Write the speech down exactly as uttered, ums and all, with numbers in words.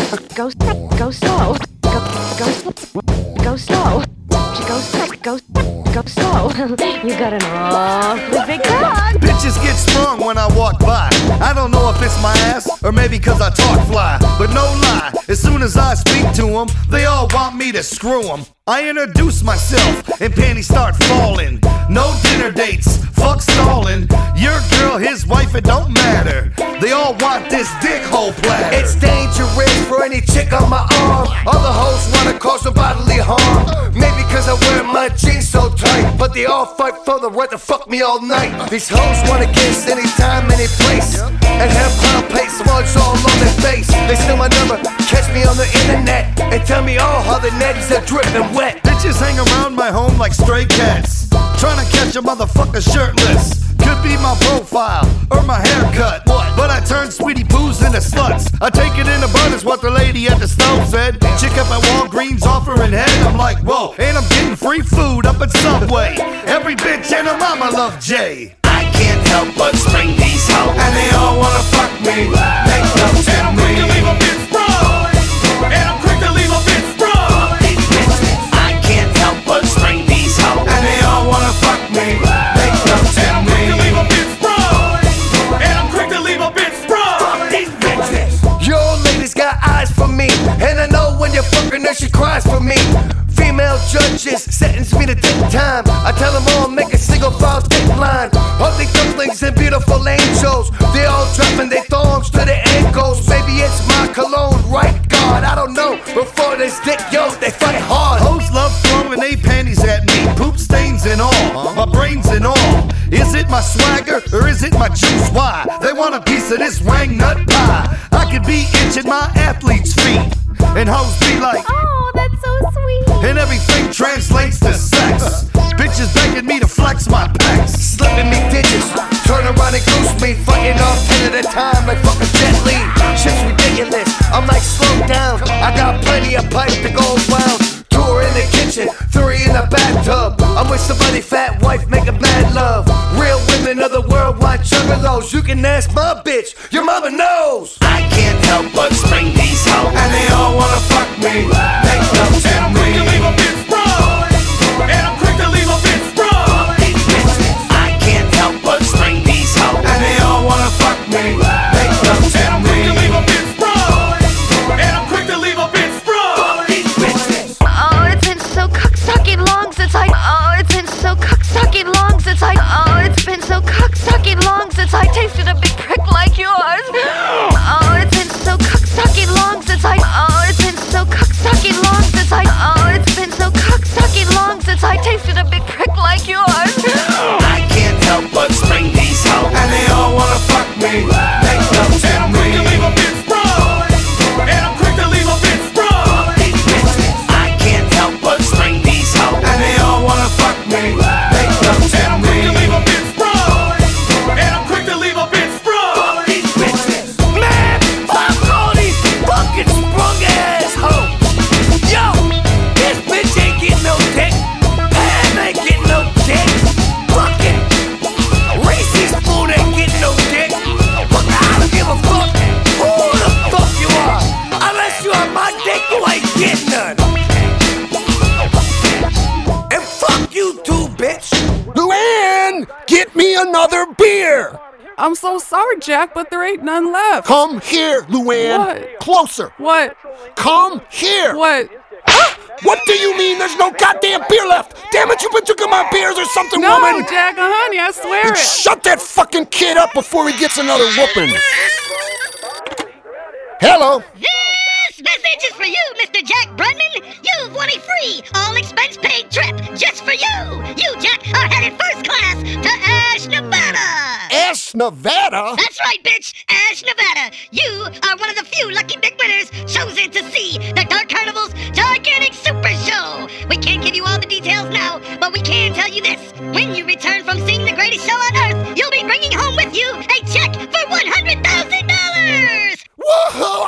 Go, go slow. Go, go, go slow. Go, go, go slow. You got an awfully big cock. Bitches get sprung when I walk by. I don't know if it's my ass or maybe cause I talk fly. But no lie, as soon as I speak to them, they all want me to screw them. I introduce myself and panties start falling. No dinner dates, fuck stalling. Your girl, his wife, it don't matter. They all want this dick hole platter. It's dangerous for any chick on my arm. All the hoes wanna cause some bodily harm. Maybe cause I wear my jeans so tight, but they all fight for the right to fuck me all night. These hoes wanna kiss anytime, any place, and have clown paste smudged all on their face. They steal my number, catch me on the internet, and tell me all how the netties are dripping wet. Bitches hang around my home like stray cats, trying to catch a motherfucker shirtless. Could be my profile or my haircut, but I turn sweetie poos into sluts. I take it in the bud is what the lady at the stove said. Chick up at Walgreens offering head, I'm like whoa. And I'm getting free food up at Subway. Every bitch and her mama love Jay. I can't help but spring these hoes, and they all wanna fuck me, make love to and I'm me. quick to leave a bitch sprung. And I'm quick to leave a bitch sprung. I can't help but spring these hoes, and they all wanna fuck me, make love to And I'm me. quick to leave a bitch sprung. And I'm quick to leave a bitch sprung. These bitches. Your old lady's got eyes for me, and I know when you're fucking her, she cries for me. Female judges sentence me to take time. I tell them all, make a single file thick line. Ugly dumplings and beautiful angels, they all dropping their thongs to their ankles. Maybe it's my cologne, right? God, I don't know. Before this dick, yo, they fight hard. Hoes love throwing they panties at me, poop stains and all, my brains and all. Is it my swagger or is it my juice? Why? They want a piece of this wang nut pie. I could be itching my athlete's feet, and hoes be like, Oh, that's so sweet. and everything translates to sex. Bitches begging me to flex my pecs. Slipping me digits, turn around and goose me, fighting off ten at a time like fucking Jet Li. Shit's ridiculous, I'm like slow down. I got plenty of pipe to go around. Two are in the kitchen, three in the bathtub. I'm with somebody fat wife making mad love. Real women of the world want juggalos. You can ask my bitch, your mama knows. I can't help but spring these hoes, and they all wanna fuck me, make love to And I'm quick to me. leave a bitch sprung. And I'm quick to leave a bitch sprung. I can't help but spring these hoes, and they all wanna fuck me, make love to And I'm quick to me. leave a bitch sprung. And I'm quick to leave a bitch sprung. These bitches. Oh, it's been so cock-sucking long since I. Oh, it's been so cock-sucking long since I. Oh, it's been so cock-sucking long since I tasted a big prick like yours. Oh, it's been so cock-sucking long since I. Oh, it's been so cock-sucking long since I. Oh, it's been so cock-sucking long since I tasted a big prick like yours. I can't help but spring these hoes, and they all wanna fuck me, make love to And I'm quick to me. leave a bitch sprung. And I'm quick to leave a bitch sprung. These bitches. I can't help but spring these hoes, and they all wanna fuck me, make love to And I'm quick to me. leave a bitch sprung. And I'm quick to leave a bitch sprung. These bitches. Man, fuck all these fucking sprung ass hoes. Yo, this bitch ain't getting no dick. Pam ain't getting no dick. Fucking Reese's spoon ain't getting no dick. Fuck, I don't give a fuck who the fuck you are. Unless you are my dick, you ain't getting none. And fuck you too, bitch. Luann, get me another beer. I'm so sorry, Jack, but there ain't none left. Come here, Luann. What? Closer. What? Come here. What? What do you mean there's no goddamn beer left? Damn it, you been drinking my beers or something, No, woman? Jack, uh, honey, I swear it. Shut that fucking kid up before he gets another whooping. Hello. This message is for you, Mister Jack Brunman. You've won a free, all-expense-paid trip just for you. You, Jack, are headed first class to Ash, Nevada. Ash, Nevada? That's right, bitch. Ash, Nevada. You are one of the few lucky big winners chosen to see the Dark Carnival's gigantic super show. We can't give you all the details now, but we can tell you this. When you return from seeing the greatest show on Earth, you'll be bringing home with you a check for one hundred thousand dollars. Whoa,